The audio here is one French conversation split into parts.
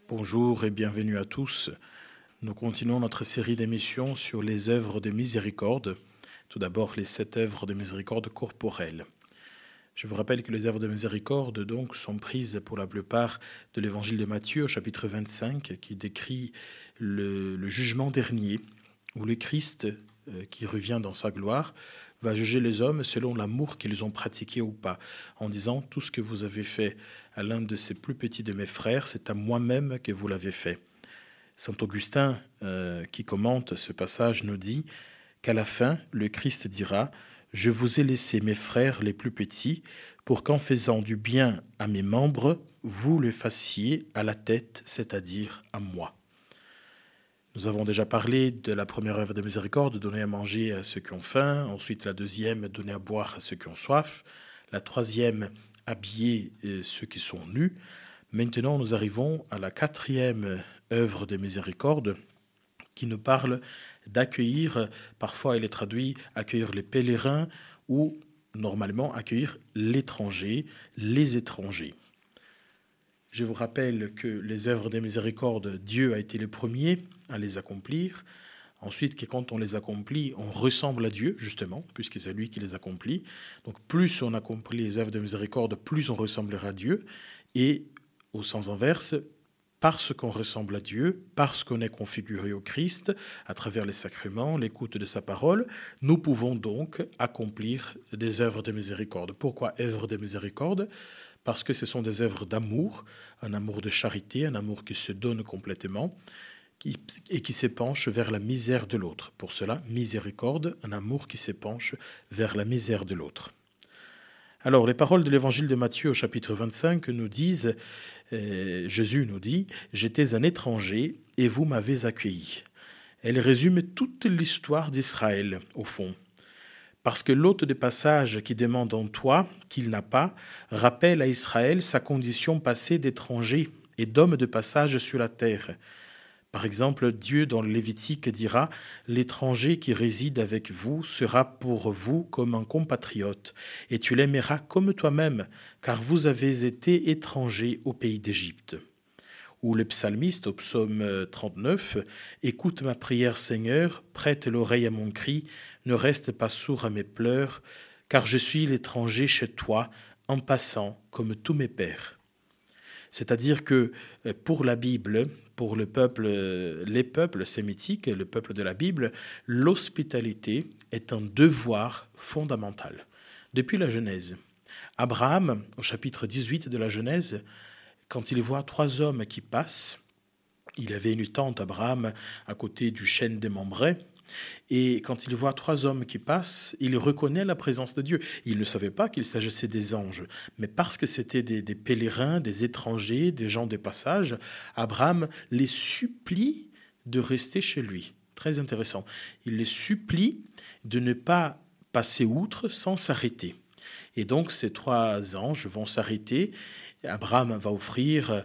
Bonjour et bienvenue à tous. Nous continuons notre série d'émissions sur les œuvres de miséricorde. Tout d'abord, les 7 œuvres de miséricorde corporelles. Je vous rappelle que les œuvres de miséricorde donc sont prises pour la plupart de l'évangile de Matthieu au chapitre 25 qui décrit le jugement dernier où le Christ qui revient dans sa gloire va juger les hommes selon l'amour qu'ils ont pratiqué ou pas, en disant tout ce que vous avez fait à l'un de ces plus petits de mes frères, c'est à moi-même que vous l'avez fait. Saint Augustin, qui commente ce passage, nous dit qu'à la fin, le Christ dira « Je vous ai laissé mes frères les plus petits, pour qu'en faisant du bien à mes membres, vous le fassiez à la tête, c'est-à-dire à moi. » Nous avons déjà parlé de la première œuvre de miséricorde, donner à manger à ceux qui ont faim. Ensuite, la deuxième, donner à boire à ceux qui ont soif. La troisième, habiller ceux qui sont nus. Maintenant, nous arrivons à la quatrième œuvre de miséricorde qui nous parle d'accueillir, parfois il est traduit, accueillir les pèlerins ou normalement accueillir l'étranger, les étrangers. Je vous rappelle que les œuvres de miséricorde, Dieu a été le premier à les accomplir. Ensuite, que quand on les accomplit, on ressemble à Dieu, justement, puisque c'est lui qui les accomplit. Donc, plus on accomplit les œuvres de miséricorde, plus on ressemblera à Dieu. Et, au sens inverse, parce qu'on ressemble à Dieu, parce qu'on est configuré au Christ, à travers les sacrements, l'écoute de sa parole, nous pouvons donc accomplir des œuvres de miséricorde. Pourquoi œuvres de miséricorde ? Parce que ce sont des œuvres d'amour, un amour de charité, un amour qui se donne complètement et qui s'épanche vers la misère de l'autre. Pour cela, miséricorde, un amour qui s'épanche vers la misère de l'autre. Alors, les paroles de l'évangile de Matthieu au chapitre 25 nous disent, Jésus nous dit « J'étais un étranger et vous m'avez accueilli ». Elle résume toute l'histoire d'Israël, au fond. Parce que l'hôte de passage qui demande en toi, qu'il n'a pas, rappelle à Israël sa condition passée d'étranger et d'homme de passage sur la terre. Par exemple, Dieu dans le Lévitique dira « L'étranger qui réside avec vous sera pour vous comme un compatriote, et tu l'aimeras comme toi-même, car vous avez été étrangers au pays d'Égypte. » Ou le psalmiste au psaume 39 « Écoute ma prière, Seigneur, prête l'oreille à mon cri, ne reste pas sourd à mes pleurs, car je suis l'étranger chez toi, en passant comme tous mes pères. » C'est-à-dire que pour la Bible, pour les peuples sémitiques, le peuple de la Bible, l'hospitalité est un devoir fondamental. Depuis la Genèse, Abraham, au chapitre 18 de la Genèse, quand il voit 3 hommes qui passent, il avait une tente, Abraham, à côté du chêne des Mambrés, et quand il voit 3 hommes qui passent, il reconnaît la présence de Dieu. Il ne savait pas qu'il s'agissait des anges, mais parce que c'était des pèlerins, des étrangers, des gens de passage, Abraham les supplie de rester chez lui. Très intéressant. Il les supplie de ne pas passer outre sans s'arrêter. Et donc ces 3 anges vont s'arrêter. Abraham va offrir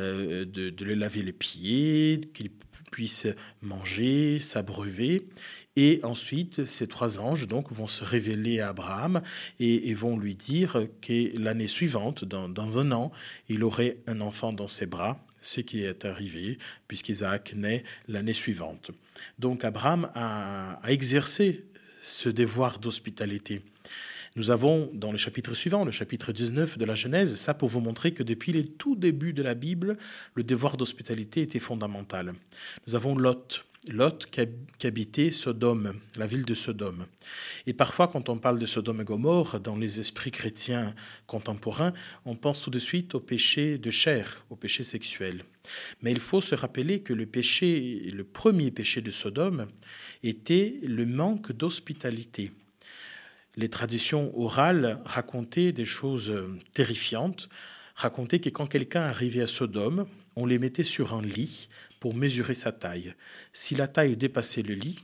de les laver les pieds, qu'ils puissent manger, s'abreuver. Et ensuite, ces 3 anges donc, vont se révéler à Abraham et vont lui dire que l'année suivante, dans un an, il aurait un enfant dans ses bras, ce qui est arrivé, puisqu'Isaac naît l'année suivante. Donc Abraham a exercé ce devoir d'hospitalité. Nous avons, dans le chapitre suivant, le chapitre 19 de la Genèse, ça pour vous montrer que depuis les tout débuts de la Bible, le devoir d'hospitalité était fondamental. Nous avons Lot qui habitait Sodome, la ville de Sodome. Et parfois, quand on parle de Sodome et Gomorrhe, dans les esprits chrétiens contemporains, on pense tout de suite au péché de chair, au péché sexuel. Mais il faut se rappeler que le premier péché de Sodome était le manque d'hospitalité. Les traditions orales racontaient des choses terrifiantes, racontaient que quand quelqu'un arrivait à Sodome, on les mettait sur un lit pour mesurer sa taille. Si la taille dépassait le lit,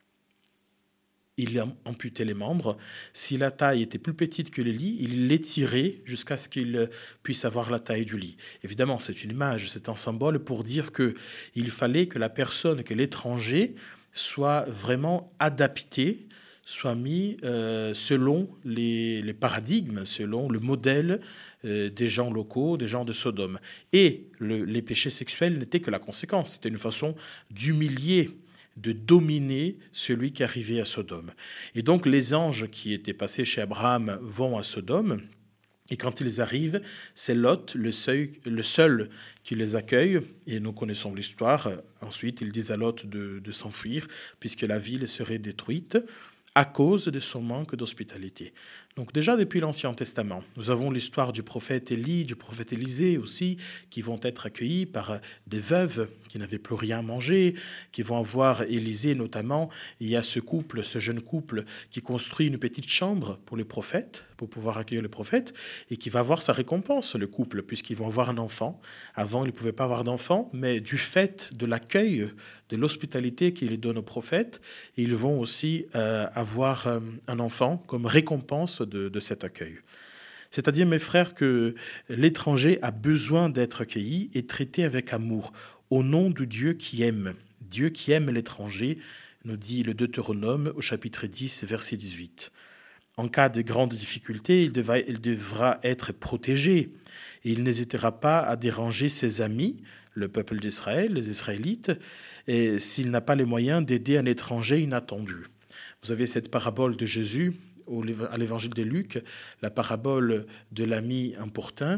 il amputait les membres. Si la taille était plus petite que le lit, il l'étirait jusqu'à ce qu'il puisse avoir la taille du lit. Évidemment, c'est une image, c'est un symbole pour dire qu'il fallait que la personne, que l'étranger, soit vraiment adapté soit mis selon les paradigmes, selon le modèle des gens locaux, des gens de Sodome. Et les péchés sexuels n'étaient que la conséquence. C'était une façon d'humilier, de dominer celui qui arrivait à Sodome. Et donc les anges qui étaient passés chez Abraham vont à Sodome. Et quand ils arrivent, c'est Lot, le seul qui les accueille. Et nous connaissons l'histoire. Ensuite, ils disent à Lot de s'enfuir, puisque la ville serait détruite à cause de son manque d'hospitalité. Donc déjà depuis l'Ancien Testament, nous avons l'histoire du prophète Élie, du prophète Élisée aussi, qui vont être accueillis par des veuves qui n'avaient plus rien à manger, qui vont avoir Élisée notamment. Il y a ce jeune couple qui construit une petite chambre pour les prophètes, pour pouvoir accueillir les prophètes, et qui va avoir sa récompense, le couple, puisqu'ils vont avoir un enfant. Avant, ils ne pouvaient pas avoir d'enfant, mais du fait de l'accueil, de l'hospitalité qu'il donne aux prophètes, ils vont aussi avoir un enfant comme récompense de cet accueil. C'est-à-dire, mes frères, que l'étranger a besoin d'être accueilli et traité avec amour, au nom du Dieu qui aime. Dieu qui aime l'étranger, nous dit le Deutéronome au chapitre 10, verset 18. En cas de grande difficulté, il devra être protégé et il n'hésitera pas à déranger ses amis, le peuple d'Israël, les Israélites, et s'il n'a pas les moyens d'aider un étranger inattendu. Vous avez cette parabole de Jésus à l'évangile de Luc, la parabole de l'ami importun,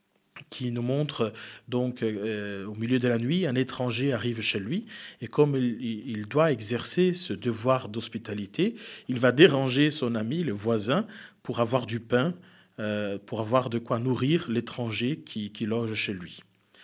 qui nous montre donc au milieu de la nuit, un étranger arrive chez lui et comme il doit exercer ce devoir d'hospitalité, il va déranger son ami, le voisin, pour avoir du pain, pour avoir de quoi nourrir l'étranger qui loge chez lui.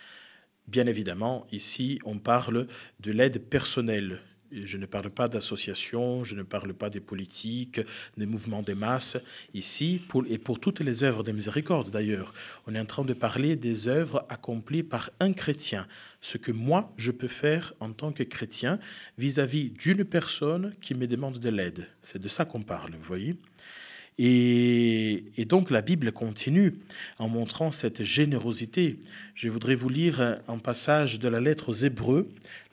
Bien évidemment, ici, on parle de l'aide personnelle. Je ne parle pas d'associations, je ne parle pas des politiques, des mouvements de masse. Ici, pour toutes les œuvres de miséricorde d'ailleurs, on est en train de parler des œuvres accomplies par un chrétien. Ce que moi, je peux faire en tant que chrétien vis-à-vis d'une personne qui me demande de l'aide. C'est de ça qu'on parle, vous voyez ? Et donc la Bible continue en montrant cette générosité. Je voudrais vous lire un passage de la lettre aux Hébreux,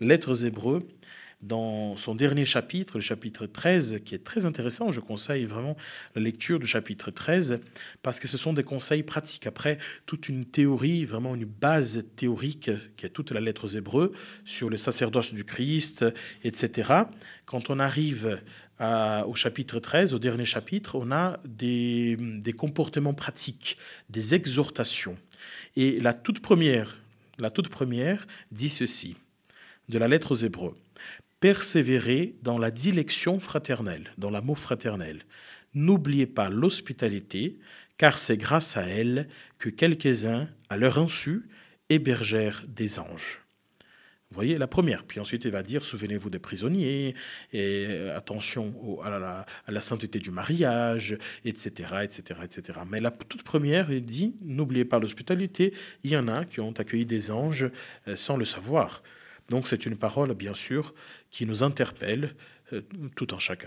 dans son dernier chapitre, le chapitre 13, qui est très intéressant. Je conseille vraiment la lecture du chapitre 13, parce que ce sont des conseils pratiques. Après, toute une théorie, vraiment une base théorique, qui est toute la lettre aux Hébreux, sur le sacerdoce du Christ, etc. Quand on arrive au chapitre 13, au dernier chapitre, on a des comportements pratiques, des exhortations. Et la toute première dit ceci, de la lettre aux Hébreux. Persévérez dans la dilection fraternelle, dans l'amour fraternel. N'oubliez pas l'hospitalité, car c'est grâce à elle que quelques-uns, à leur insu, hébergèrent des anges. Vous voyez, la première. Puis ensuite, il va dire, souvenez-vous des prisonniers, et attention à la sainteté du mariage, etc., etc., etc. Mais la toute première, il dit, n'oubliez pas l'hospitalité. Il y en a qui ont accueilli des anges sans le savoir. Donc c'est une parole, bien sûr, qui nous interpelle tout en chacun.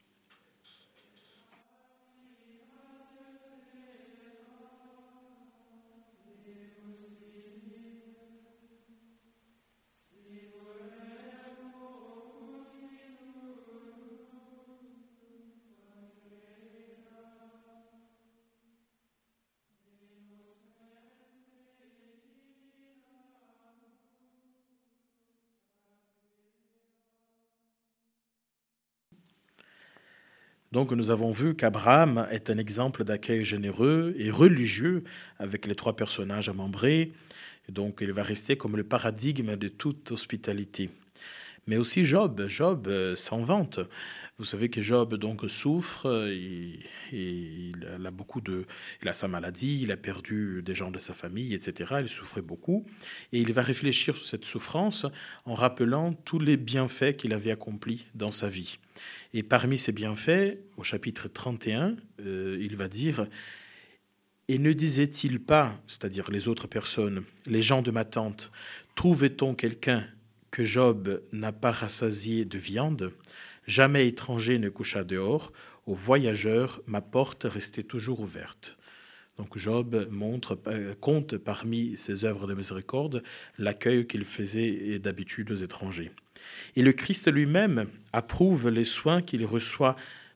Donc nous avons vu qu'Abraham est un exemple d'accueil généreux et religieux avec les trois personnages à membrer. Donc il va rester comme le paradigme de toute hospitalité. Mais aussi Job s'en vante. Vous savez que Job donc souffre, et il a sa maladie, il a perdu des gens de sa famille, etc. Il souffrait beaucoup. Et il va réfléchir sur cette souffrance en rappelant tous les bienfaits qu'il avait accomplis dans sa vie. Et parmi ces bienfaits, au chapitre 31, il va dire « Et ne disait-il pas, c'est-à-dire les autres personnes, les gens de ma tente, trouvait-on quelqu'un que Job n'a pas rassasié de viande ? Jamais étranger ne coucha dehors, aux voyageurs, ma porte restait toujours ouverte. » Donc Job compte parmi ses œuvres de miséricorde l'accueil qu'il faisait d'habitude aux étrangers. Et le Christ lui-même approuve les soins qu'il reçoit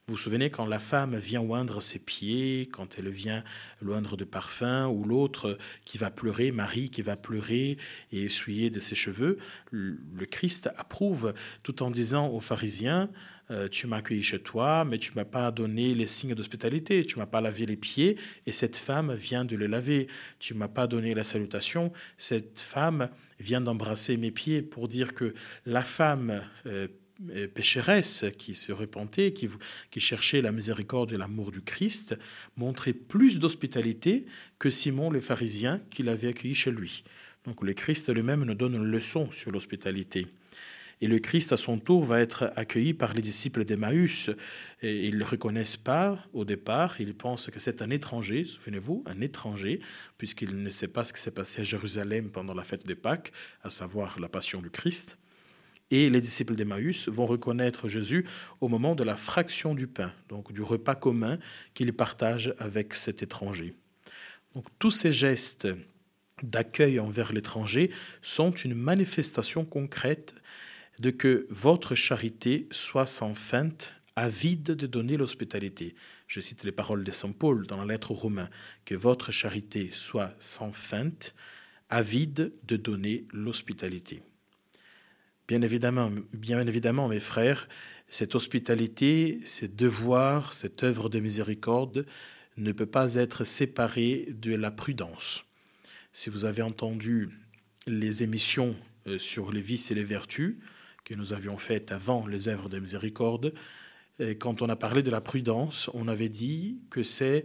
Vous vous souvenez quand la femme vient oindre ses pieds, quand elle vient l'oindre de parfum, ou l'autre qui va pleurer, Marie qui va pleurer et essuyer de ses cheveux, le Christ approuve tout en disant aux pharisiens, tu m'as accueilli chez toi, mais tu ne m'as pas donné les signes d'hospitalité, tu ne m'as pas lavé les pieds, et cette femme vient de les laver. Tu ne m'as pas donné la salutation, cette femme vient d'embrasser mes pieds, pour dire que la femme pécheresse qui se repentait, qui cherchait la miséricorde et l'amour du Christ, montrait plus d'hospitalité que Simon le pharisien qui l'avait accueilli chez lui. Donc le Christ lui-même nous donne une leçon sur l'hospitalité. Et le Christ, à son tour, va être accueilli par les disciples d'Emmaüs. Et ils ne le reconnaissent pas au départ. Ils pensent que c'est un étranger, souvenez-vous, un étranger, puisqu'il ne sait pas ce qui s'est passé à Jérusalem pendant la fête de Pâques, à savoir la passion du Christ. Et les disciples d'Emmaüs vont reconnaître Jésus au moment de la fraction du pain, donc du repas commun qu'il partage avec cet étranger. Donc tous ces gestes d'accueil envers l'étranger sont une manifestation concrète de que votre charité soit sans feinte, avide de donner l'hospitalité. Je cite les paroles de saint Paul dans la lettre aux Romains, que votre charité soit sans feinte, avide de donner l'hospitalité. Bien évidemment, mes frères, cette hospitalité, ces devoirs, cette œuvre de miséricorde ne peut pas être séparée de la prudence. Si vous avez entendu les émissions sur les vices et les vertus que nous avions faites avant les œuvres de miséricorde, quand on a parlé de la prudence, on avait dit que c'est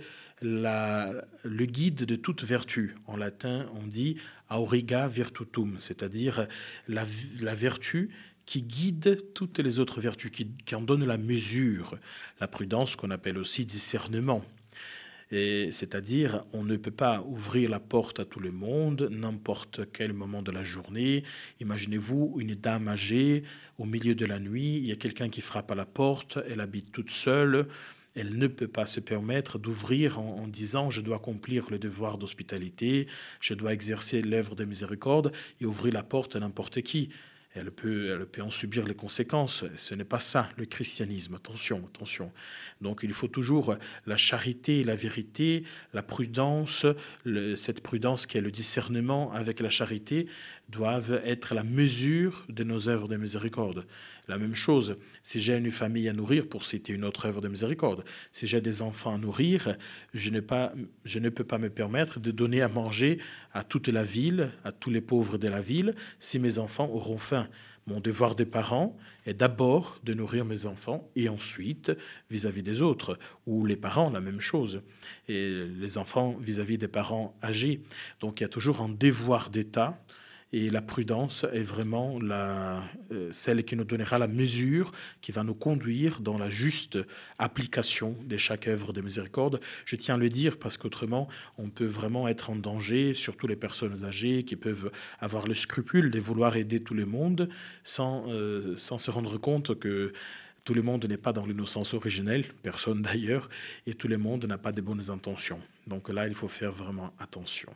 le guide de toute vertu. En latin, on dit auriga virtutum, c'est-à-dire la vertu qui guide toutes les autres vertus, qui en donne la mesure. La prudence qu'on appelle aussi discernement. C'est-à-dire, on ne peut pas ouvrir la porte à tout le monde, n'importe quel moment de la journée. Imaginez-vous une dame âgée, au milieu de la nuit, il y a quelqu'un qui frappe à la porte, elle habite toute seule, elle ne peut pas se permettre d'ouvrir en disant « je dois accomplir le devoir d'hospitalité, je dois exercer l'œuvre de miséricorde » et ouvrir la porte à n'importe qui. Elle peut en subir les conséquences. Ce n'est pas ça, le christianisme. Attention. Donc, il faut toujours la charité et la vérité, la prudence, cette prudence qui est le discernement avec la charité, doivent être la mesure de nos œuvres de miséricorde. La même chose, si j'ai une famille à nourrir, pour citer une autre œuvre de miséricorde, si j'ai des enfants à nourrir, je ne peux pas me permettre de donner à manger à toute la ville, à tous les pauvres de la ville, si mes enfants auront faim. Mon devoir de parent est d'abord de nourrir mes enfants et ensuite vis-à-vis des autres, ou les parents, la même chose, et les enfants vis-à-vis des parents âgés. Donc il y a toujours un devoir d'État. Et la prudence est vraiment celle qui nous donnera la mesure, qui va nous conduire dans la juste application de chaque œuvre de miséricorde. Je tiens à le dire parce qu'autrement, on peut vraiment être en danger, surtout les personnes âgées qui peuvent avoir le scrupule de vouloir aider tout le monde sans se rendre compte que tout le monde n'est pas dans l'innocence originelle, personne d'ailleurs, et tout le monde n'a pas de bonnes intentions. Donc là, il faut faire vraiment attention.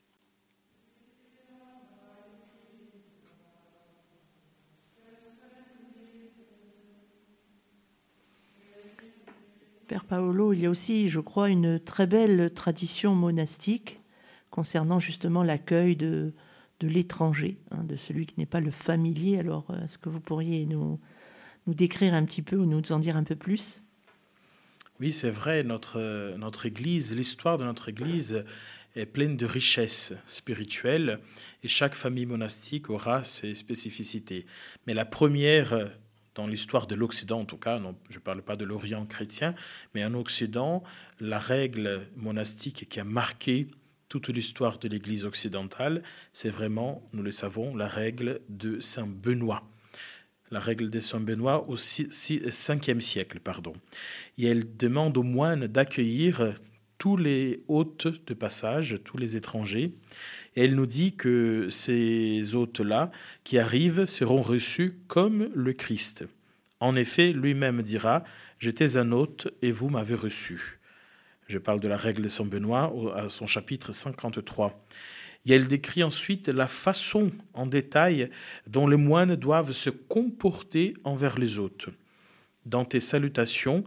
Père Paolo, il y a aussi, je crois, une très belle tradition monastique concernant justement l'accueil de l'étranger, de celui qui n'est pas le familier. Alors, est-ce que vous pourriez nous décrire un petit peu ou nous en dire un peu plus ? Oui, c'est vrai, notre Église, l'histoire de notre Église est pleine de richesses spirituelles et chaque famille monastique aura ses spécificités. Mais la première, dans l'histoire de l'Occident en tout cas, non, je ne parle pas de l'Orient chrétien, mais en Occident, la règle monastique qui a marqué toute l'histoire de l'Église occidentale, c'est vraiment, nous le savons, la règle de Saint Benoît. La règle de Saint Benoît au 5e siècle. Et elle demande aux moines d'accueillir tous les hôtes de passage, tous les étrangers. Et elle nous dit que ces hôtes-là qui arrivent seront reçus comme le Christ. En effet, lui-même dira « J'étais un hôte et vous m'avez reçu ». Je parle de la règle de Saint Benoît à son chapitre 53. Et elle décrit ensuite la façon en détail dont les moines doivent se comporter envers les hôtes. Dans tes salutations,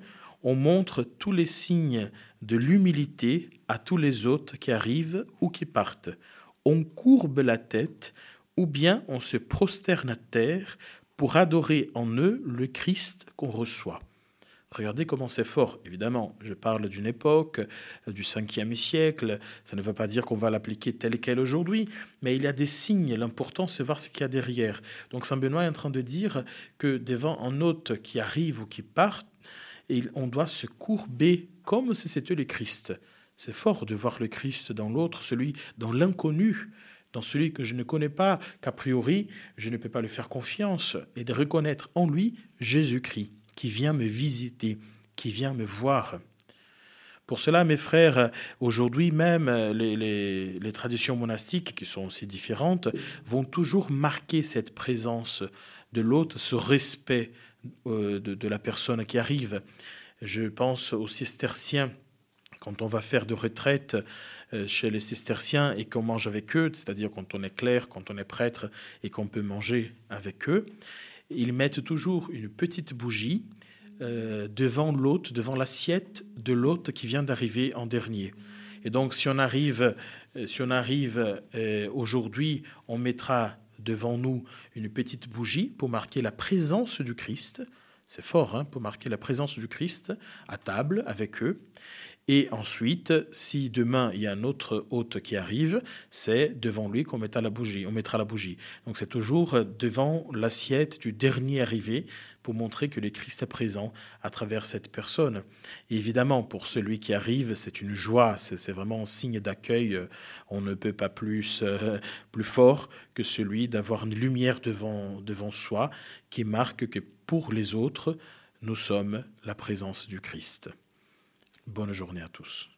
on montre tous les signes de l'humilité à tous les hôtes qui arrivent ou qui partent. On courbe la tête ou bien on se prosterne à terre pour adorer en eux le Christ qu'on reçoit. Regardez comment c'est fort. Évidemment, je parle d'une époque, du 5e siècle. Ça ne veut pas dire qu'on va l'appliquer tel quel aujourd'hui, mais il y a des signes. L'important, c'est voir ce qu'il y a derrière. Donc, Saint Benoît est en train de dire que devant un hôte qui arrive ou qui part, on doit se courber comme si c'était le Christ. C'est fort de voir le Christ dans l'autre, celui dans l'inconnu, dans celui que je ne connais pas, qu'a priori, je ne peux pas lui faire confiance, et de reconnaître en lui Jésus-Christ, qui vient me visiter, qui vient me voir. Pour cela, mes frères, aujourd'hui même, les traditions monastiques, qui sont aussi différentes, vont toujours marquer cette présence de l'hôte, ce respect de la personne qui arrive. Je pense aux cisterciens, quand on va faire de retraite chez les cisterciens et qu'on mange avec eux, c'est-à-dire quand on est clerc, quand on est prêtre et qu'on peut manger avec eux, ils mettent toujours une petite bougie devant l'hôte, devant l'assiette de l'hôte qui vient d'arriver en dernier. Et donc, si on arrive aujourd'hui, on mettra devant nous une petite bougie pour marquer la présence du Christ. C'est fort, hein, pour marquer la présence du Christ à table avec eux. Et ensuite, si demain il y a un autre hôte qui arrive, c'est devant lui qu'on mettra la bougie. On mettra la bougie. Donc c'est toujours devant l'assiette du dernier arrivé pour montrer que le Christ est présent à travers cette personne. Et évidemment, pour celui qui arrive, c'est une joie, c'est vraiment un signe d'accueil. On ne peut pas plus fort que celui d'avoir une lumière devant soi qui marque que pour les autres, nous sommes la présence du Christ. Bonne journée à tous.